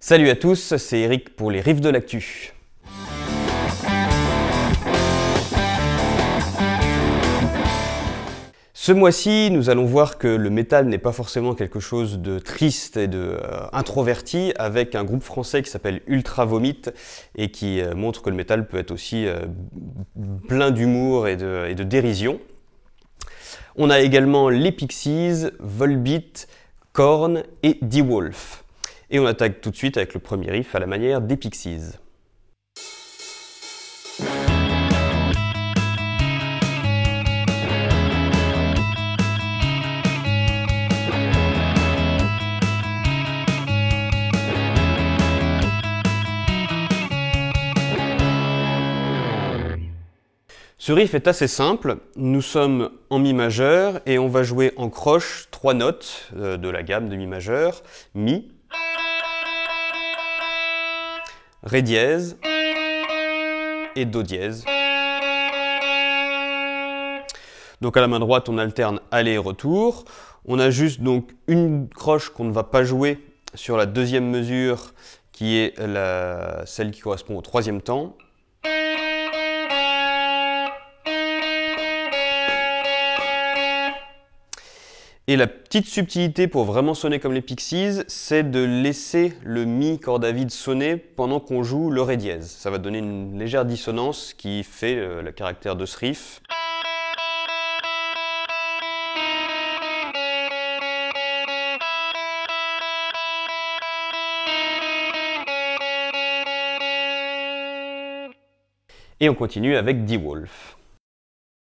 Salut à tous, c'est Eric pour les riffs de l'actu. Ce mois-ci, nous allons voir que le métal n'est pas forcément quelque chose de triste et de introverti, avec un groupe français qui s'appelle Ultra Vomit et qui montre que le métal peut être aussi plein d'humour et de dérision. On a également les Pixies, Volbeat, Korn et DeWolf. Et on attaque tout de suite avec le premier riff à la manière des Pixies. Ce riff est assez simple, nous sommes en mi majeur et on va jouer en croche 3 notes de la gamme de mi majeur, mi, ré dièse et do dièse. Donc à la main droite on alterne aller et retour, on a juste donc une croche qu'on ne va pas jouer sur la deuxième mesure qui est celle qui correspond au troisième temps. Et la petite subtilité pour vraiment sonner comme les Pixies, c'est de laisser le mi corde à vide sonner pendant qu'on joue le ré dièse. Ça va donner une légère dissonance qui fait le caractère de ce riff. Et on continue avec DeWolf.